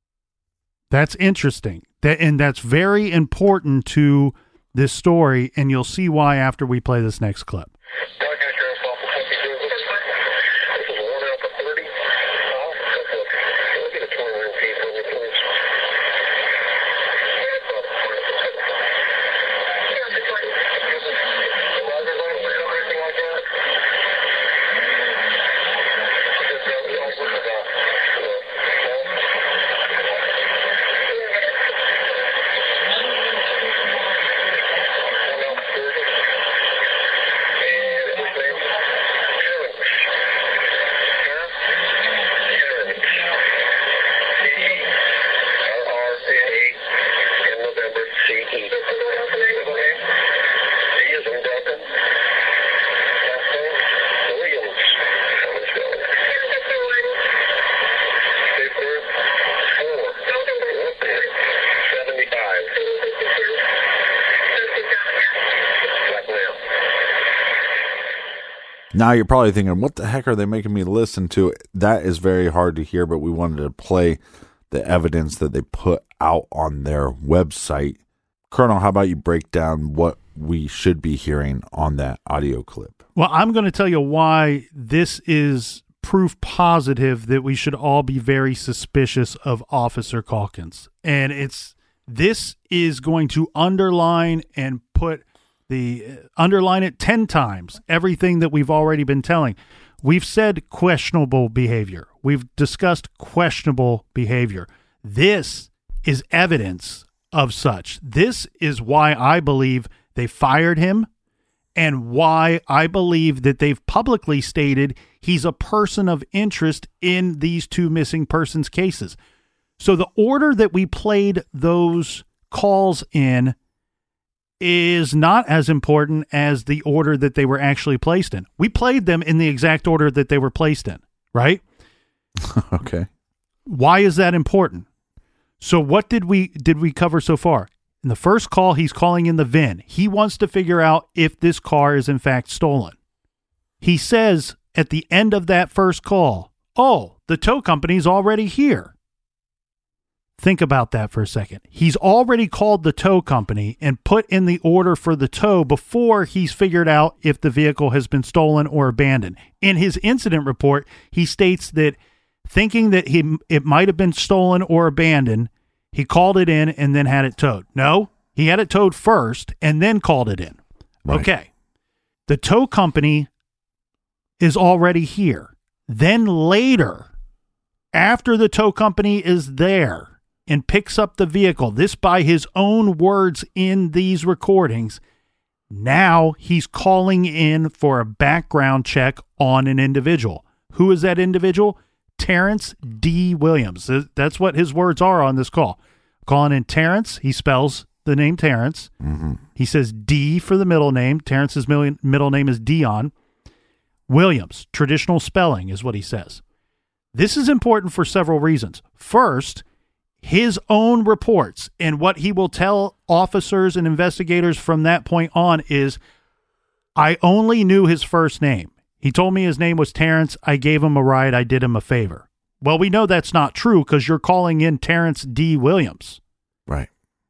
[SPEAKER 3] That's interesting. That, and that's very important to this story, and you'll see why after we play this next clip.
[SPEAKER 4] Now you're probably thinking, what the heck are they making me listen to? That is very hard to hear, but we wanted to play the evidence that they put out on their website. Colonel, how about you break down what we should be hearing on that audio clip?
[SPEAKER 3] Well, I'm going to tell you why this is proof positive that we should all be very suspicious of Officer Calkins. And it's this is going to underline and put the uh, underline it ten times everything that we've already been telling. We've said questionable behavior. We've discussed questionable behavior. This is evidence of such. This is why I believe they fired him, and why I believe that they've publicly stated he's a person of interest in these two missing persons cases. So the order that we played those calls in is not as important as the order that they were actually placed in. We played them in the exact order that they were placed in, right?
[SPEAKER 4] Okay.
[SPEAKER 3] Why is that important? So what did we did we cover so far? In the first call, he's calling in the V I N. He wants to figure out if this car is in fact stolen. He says at the end of that first call, oh, the tow company's already here. Think about that for a second. He's already called the tow company and put in the order for the tow before he's figured out if the vehicle has been stolen or abandoned. In his incident report, he states that thinking that he it might have been stolen or abandoned, he called it in and then had it towed. No, he had it towed first and then called it in.
[SPEAKER 4] Right.
[SPEAKER 3] Okay. The tow company is already here. Then later, after the tow company is there and picks up the vehicle, this by his own words in these recordings, now he's calling in for a background check on an individual. Who is that individual? Terrence D. Williams. That's what his words are on this call. Calling in Terrence. He spells the name Terrence.
[SPEAKER 4] Mm-hmm.
[SPEAKER 3] He says D for the middle name. Terrence's middle name is Dion. Williams. Traditional spelling is what he says. This is important for several reasons. First, his own reports and what he will tell officers and investigators from that point on is, I only knew his first name. He told me his name was Terrence. I gave him a ride. I did him a favor. Well, we know that's not true because you're calling in Terrence D. Williams.
[SPEAKER 4] Right.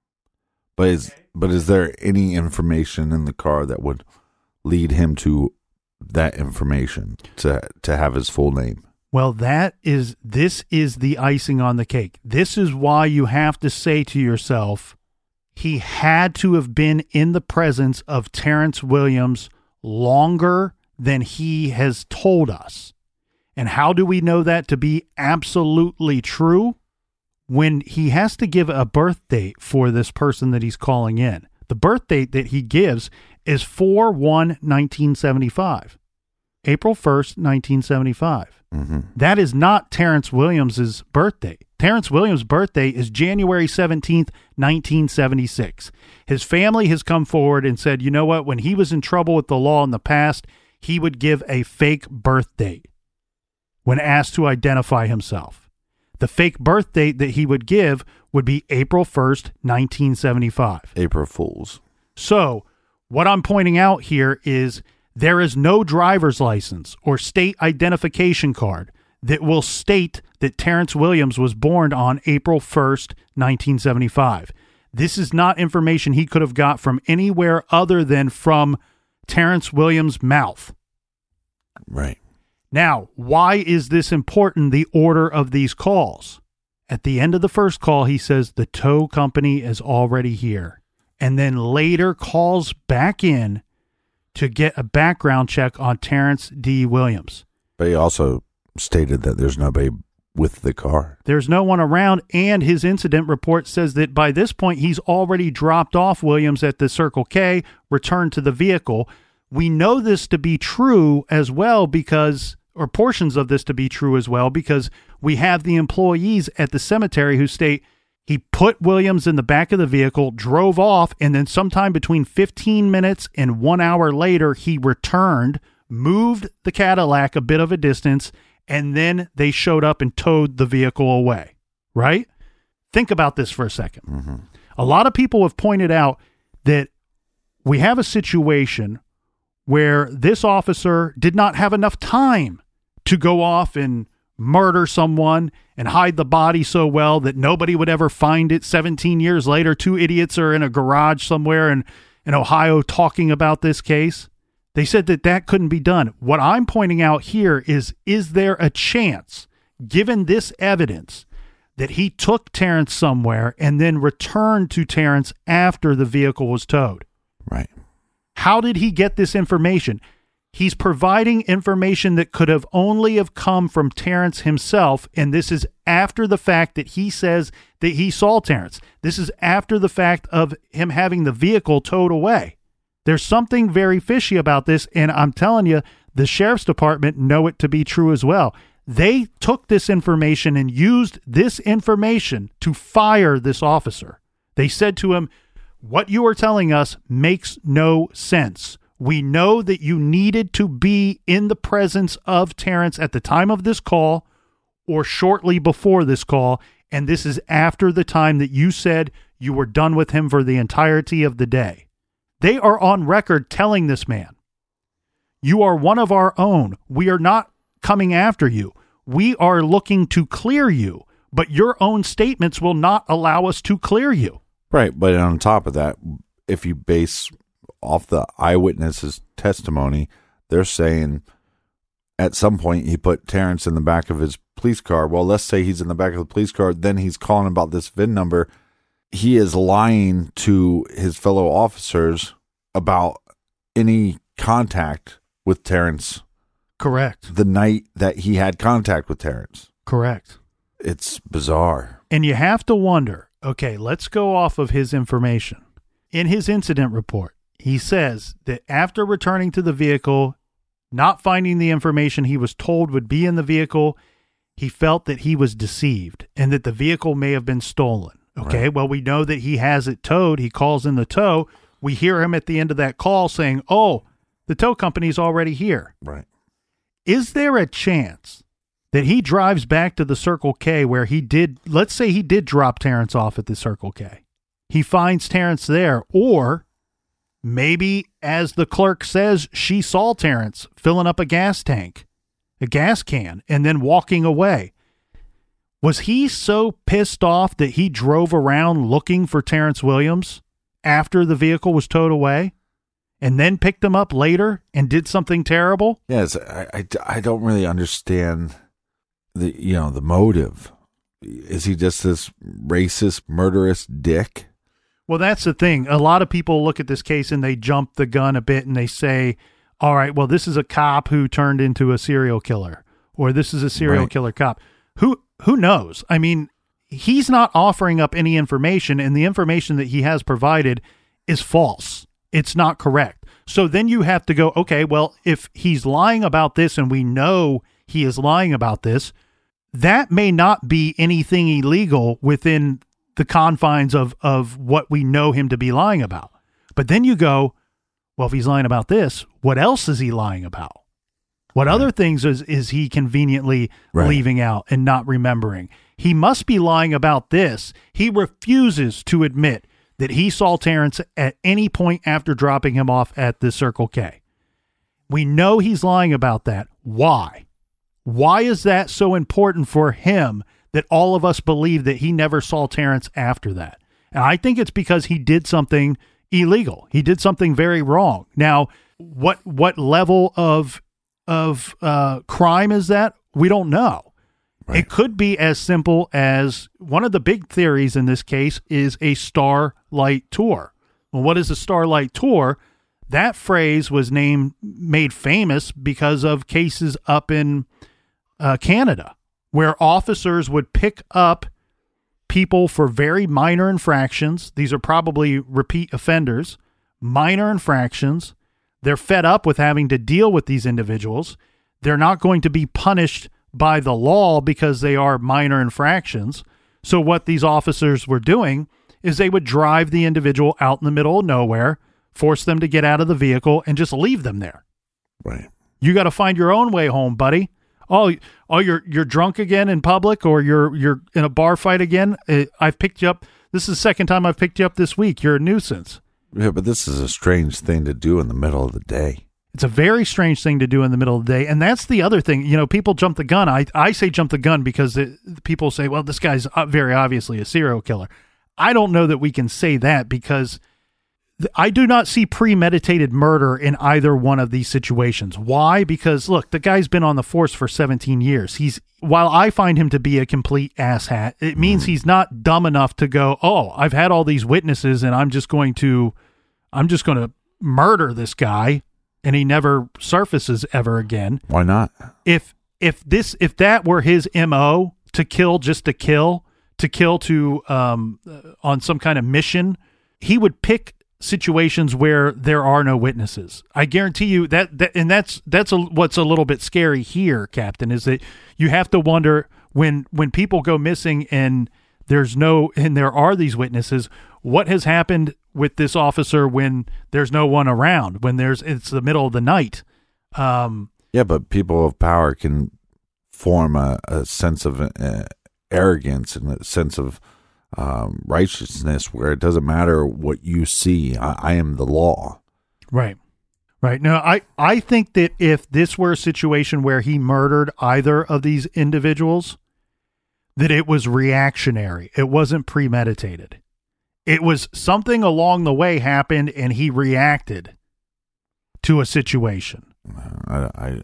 [SPEAKER 4] But is but is there any information in the car that would lead him to that information to to have his full name?
[SPEAKER 3] Well, that is this is the icing on the cake. This is why you have to say to yourself, he had to have been in the presence of Terrence Williams longer than he has told us. And how do we know that to be absolutely true? When he has to give a birth date for this person that he's calling in. The birth date that he gives is four one nineteen seventy-five. April first, nineteen seventy-five.
[SPEAKER 4] Mm-hmm.
[SPEAKER 3] That is not Terrence Williams' birthday. Terrence Williams' birthday is January seventeenth, nineteen seventy-six. His family has come forward and said, you know what, when he was in trouble with the law in the past, he would give a fake birth date when asked to identify himself. The fake birth date that he would give would be April first, nineteen seventy-five.
[SPEAKER 4] April Fools.
[SPEAKER 3] So what I'm pointing out here is there is no driver's license or state identification card that will state that Terrence Williams was born on April first, nineteen seventy-five. This is not information he could have got from anywhere other than from Terrence Williams' mouth.
[SPEAKER 4] Right.
[SPEAKER 3] Now, why is this important, the order of these calls? At the end of the first call, he says the tow company is already here, and then later calls back in to get a background check on Terrence D. Williams.
[SPEAKER 4] But he also stated that there's nobody with the car.
[SPEAKER 3] There's no one around, and his incident report says that by this point, he's already dropped off Williams at the Circle K, returned to the vehicle. We know this to be true as well because, or portions of this to be true as well, because we have the employees at the cemetery who state he put Williams in the back of the vehicle, drove off, and then sometime between fifteen minutes and one hour later, he returned, moved the Cadillac a bit of a distance, and then they showed up and towed the vehicle away, right? Think about this for a second.
[SPEAKER 4] Mm-hmm.
[SPEAKER 3] A lot of people have pointed out that we have a situation where this officer did not have enough time to go off and murder someone and hide the body so well that nobody would ever find it. seventeen years later, two idiots are in a garage somewhere in, in Ohio talking about this case. They said that that couldn't be done. What I'm pointing out here is, is there a chance, given this evidence, that he took Terrence somewhere and then returned to Terrence after the vehicle was towed?
[SPEAKER 4] Right.
[SPEAKER 3] How did he get this information? He's providing information that could have only have come from Terrence himself, and this is after the fact that he says that he saw Terrence. This is after the fact of him having the vehicle towed away. There's something very fishy about this, and I'm telling you, the sheriff's department know it to be true as well. They took this information and used this information to fire this officer. They said to him, "What you are telling us makes no sense. We know that you needed to be in the presence of Terrence at the time of this call or shortly before this call, and this is after the time that you said you were done with him for the entirety of the day." They are on record telling this man, "You are one of our own. We are not coming after you. We are looking to clear you, but your own statements will not allow us to clear you."
[SPEAKER 4] Right. But on top of that, if you base off the eyewitness's testimony, they're saying at some point he put Terrence in the back of his police car. Well, let's say he's in the back of the police car. Then he's calling about this V I N number. He is lying to his fellow officers about any contact with Terrence.
[SPEAKER 3] Correct.
[SPEAKER 4] The night that he had contact with Terrence.
[SPEAKER 3] Correct.
[SPEAKER 4] It's bizarre.
[SPEAKER 3] And you have to wonder, okay, let's go off of his information. In his incident report, he says that after returning to the vehicle, not finding the information he was told would be in the vehicle, he felt that he was deceived and that the vehicle may have been stolen. Okay, right. Well, we know that he has it towed. He calls in the tow. We hear him at the end of that call saying, "Oh, the tow company's already here."
[SPEAKER 4] Right.
[SPEAKER 3] Is there a chance that he drives back to the Circle K where he did, let's say he did drop Terrence off at the Circle K. He finds Terrence there, or maybe, as the clerk says, she saw Terrence filling up a gas tank, a gas can, and then walking away. Was he so pissed off that he drove around looking for Terrence Williams after the vehicle was towed away and then picked him up later and did something terrible?
[SPEAKER 4] Yes, I, I, I don't really understand the, you know, the motive. Is he just this racist, murderous dick?
[SPEAKER 3] Well, that's the thing. A lot of people look at this case and they jump the gun a bit and they say, all right, well, this is a cop who turned into a serial killer, or this is a serial
[SPEAKER 4] right.
[SPEAKER 3] killer cop. Who who knows? I mean, he's not offering up any information, and the information that he has provided is false. It's not correct. So then you have to go, okay, well, if he's lying about this and we know he is lying about this, that may not be anything illegal within the confines of, of what we know him to be lying about. But then you go, well, if he's lying about this, what else is he lying about? What right. other things is, is he conveniently right. leaving out and not remembering? He must be lying about this. He refuses to admit that he saw Terrence at any point after dropping him off at the Circle K. We know he's lying about that. Why? Why is that so important for him that all of us believe that he never saw Terrence after that? And I think it's because he did something illegal. He did something very wrong. Now, what what level of of uh, crime is that? We don't know. Right. It could be as simple as, one of the big theories in this case is a Starlight Tour. Well, what is a Starlight Tour? That phrase was named, made famous because of cases up in uh, Canada, where officers would pick up people for very minor infractions. These are probably repeat offenders, minor infractions. They're fed up with having to deal with these individuals. They're not going to be punished by the law because they are minor infractions. So what these officers were doing is they would drive the individual out in the middle of nowhere, force them to get out of the vehicle, and just leave them there.
[SPEAKER 4] Right.
[SPEAKER 3] You got to find your own way home, buddy. Oh, oh, you're you're drunk again in public, or you're you're in a bar fight again. I've picked you up. This is the second time I've picked you up this week. You're a nuisance.
[SPEAKER 4] Yeah, but this is a strange thing to do in the middle of the day.
[SPEAKER 3] It's a very strange thing to do in the middle of the day. And that's the other thing. You know, people jump the gun. I, I say jump the gun because it, people say, well, this guy's very obviously a serial killer. I don't know that we can say that because th- I do not see premeditated murder in either one of these situations. Why? Because, look, the guy's been on the force for seventeen years. He's While I find him to be a complete asshat, it means he's not dumb enough to go, oh, I've had all these witnesses and I'm just going to, I'm just going to murder this guy. And he never surfaces ever again.
[SPEAKER 4] Why not?
[SPEAKER 3] If if this if that were his M O, to kill just to kill, to kill to um on some kind of mission, he would pick situations where there are no witnesses. I guarantee you that, that and that's that's a, what's a little bit scary here, Captain, is that you have to wonder when when people go missing and there's no and there are these witnesses, what has happened with this officer when there's no one around, when there's it's the middle of the night. Um,
[SPEAKER 4] yeah, but people of power can form a, a sense of uh, arrogance and a sense of um, righteousness where it doesn't matter what you see. I, I am the law.
[SPEAKER 3] Right. Right. Now, I, I think that if this were a situation where he murdered either of these individuals, that it was reactionary. It wasn't premeditated. It was something along the way happened and he reacted to a situation.
[SPEAKER 4] I, I,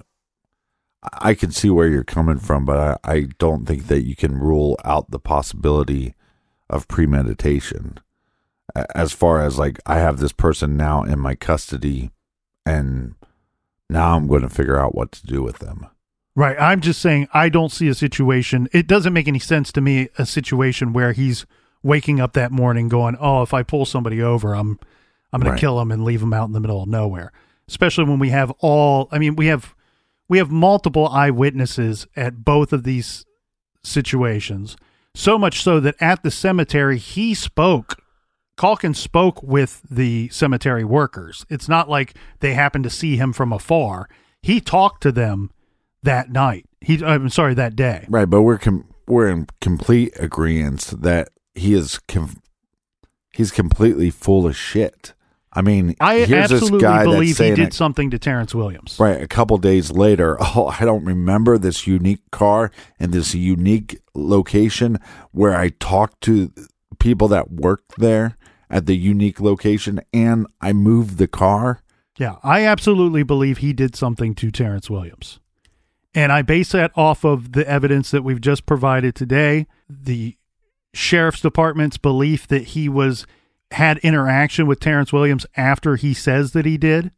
[SPEAKER 4] I can see where you're coming from, but I, I don't think that you can rule out the possibility of premeditation. As far as like, I have this person now in my custody and now I'm going to figure out what to do with them.
[SPEAKER 3] Right. I'm just saying I don't see a situation. It doesn't make any sense to me, a situation where he's waking up that morning going, oh, if I pull somebody over, I'm I'm going right. to kill them and leave them out in the middle of nowhere. Especially when we have all, I mean, we have we have multiple eyewitnesses at both of these situations. So much so that at the cemetery, he spoke, Calkins spoke with the cemetery workers. It's not like they happened to see him from afar. He talked to them that night. He, I'm sorry, that day.
[SPEAKER 4] Right, but we're com- we're in complete agreement that he is com- he's completely full of shit. I mean,
[SPEAKER 3] I
[SPEAKER 4] here's
[SPEAKER 3] absolutely
[SPEAKER 4] this guy
[SPEAKER 3] believe
[SPEAKER 4] that's
[SPEAKER 3] he did
[SPEAKER 4] it,
[SPEAKER 3] something to Terrence Williams.
[SPEAKER 4] Right, a couple days later, oh, I don't remember this unique car and this unique location where I talked to people that worked there at the unique location and I moved the car.
[SPEAKER 3] Yeah, I absolutely believe he did something to Terrence Williams. And I base that off of the evidence that we've just provided today, the sheriff's department's belief that he was had interaction with Terrence Williams after he says that he did.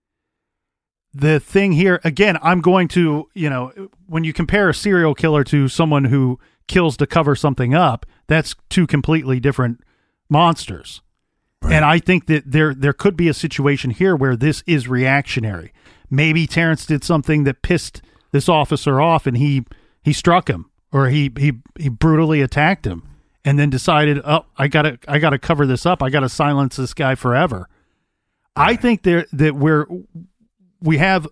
[SPEAKER 3] The thing here, again, I'm going to, you know, when you compare a serial killer to someone who kills to cover something up, that's two completely different monsters. Right. And I think that there there could be a situation here where this is reactionary. Maybe Terrence did something that pissed this officer off and he he struck him or he he he brutally attacked him and then decided, oh, I gotta I gotta cover this up. I gotta silence this guy forever. Right. I think there that we're we have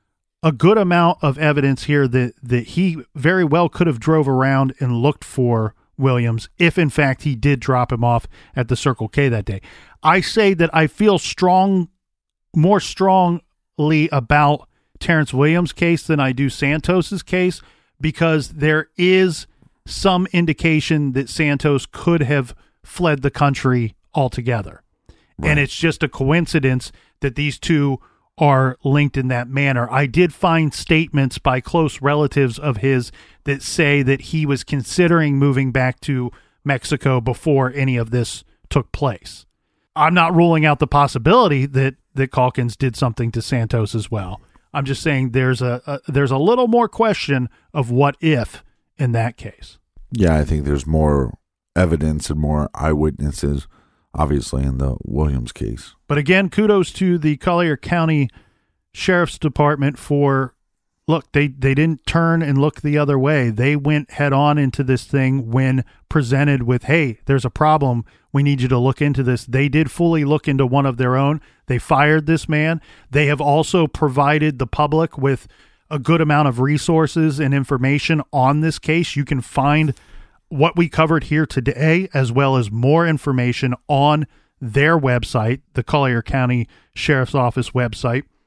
[SPEAKER 3] a good amount of evidence here that that he very well could have drove around and looked for Williams if in fact he did drop him off at the Circle K that day. I say that I feel strong, more strongly about Terrence Williams' case than I do Santos's case, because there is some indication that Santos could have fled the country altogether. Right. And it's just a coincidence that these two are linked in that manner. I did find statements by close relatives of his that say that he was considering moving back to Mexico before any of this took place. I'm not ruling out the possibility that, that Calkins did something to Santos as well. I'm just saying there's a, a there's a little more question of what if in that case.
[SPEAKER 4] Yeah, I think there's more evidence and more eyewitnesses, obviously, in the Williams case.
[SPEAKER 3] But again, kudos to the Collier County Sheriff's Department for, look, they, they didn't turn and look the other way. They went head on into this thing when presented with, hey, there's a problem. We need you to look into this. They did fully look into one of their own. They fired this man. They have also provided the public with a good amount of resources and information on this case. You can find what we covered here today, as well as more information on their website, the Collier County Sheriff's Office website.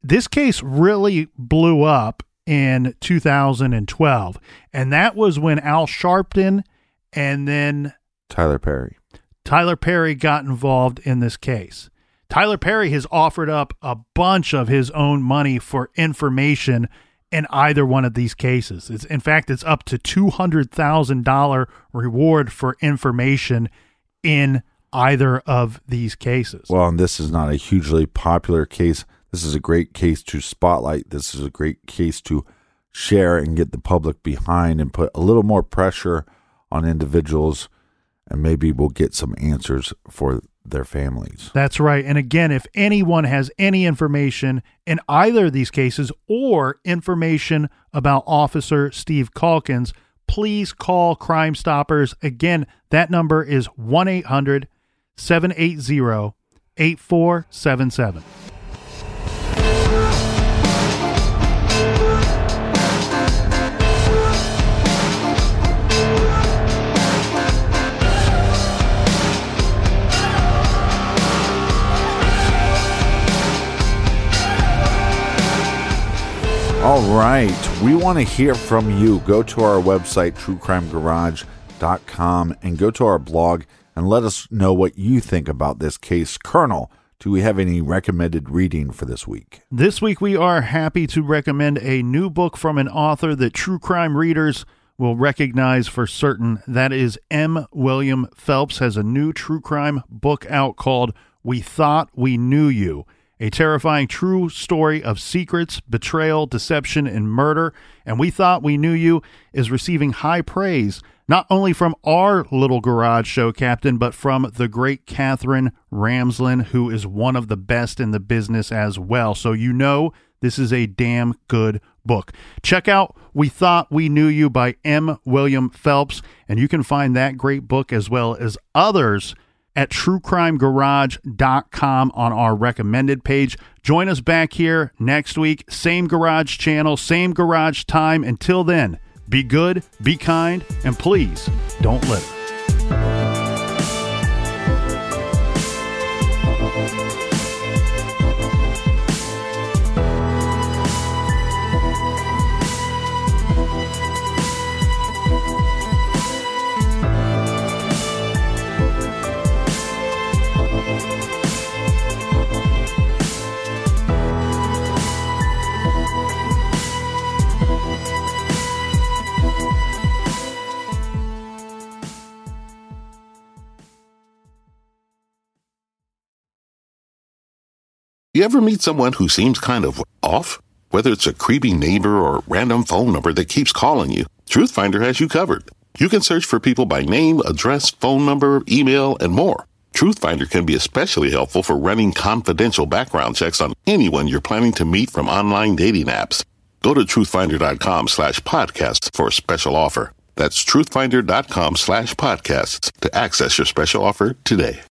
[SPEAKER 3] this case really blew up in two thousand twelve, and that was when Al Sharpton and then
[SPEAKER 4] Tyler Perry.
[SPEAKER 3] Tyler Perry got involved in this case. Tyler Perry has offered up a bunch of his own money for information in either one of these cases. It's, in fact, it's up to two hundred thousand dollars reward for information in either of these cases.
[SPEAKER 4] Well, and this is not a hugely popular case. This is a great case to spotlight. This is a great case to share and get the public behind and put a little more pressure on individuals, and maybe we'll get some answers for their families.
[SPEAKER 3] That's right. And again, if anyone has any information in either of these cases or information about Officer Steve Calkins, please call Crime Stoppers. Again, that number is one eight hundred seven eight zero eight four seven seven.
[SPEAKER 4] All right. We want to hear from you. Go to our website, true crime garage dot com, and go to our blog and let us know what you think about this case. Colonel, do we have any recommended reading for this week?
[SPEAKER 3] This week we are happy to recommend a new book from an author that true crime readers will recognize for certain. That is M. William Phelps has a new true crime book out called We Thought We Knew You. A terrifying true story of secrets, betrayal, deception, and murder. And We Thought We Knew You is receiving high praise, not only from our little garage show captain, but from the great Catherine Ramslin, who is one of the best in the business as well. So you know this is a damn good book. Check out We Thought We Knew You by M. William Phelps, and you can find that great book as well as others at true crime garage dot com on our recommended page. Join us back here next week. Same garage channel, same garage time. Until then, be good, be kind, and please don't litter.
[SPEAKER 1] You ever meet someone who seems kind of off? Whether it's a creepy neighbor or random phone number that keeps calling you, Truthfinder has you covered. You can search for people by name, address, phone number, email, and more. Truthfinder can be especially helpful for running confidential background checks on anyone you're planning to meet from online dating apps. Go to truthfinder.com slash podcasts for a special offer. That's truthfinder.com slash podcasts to access your special offer today.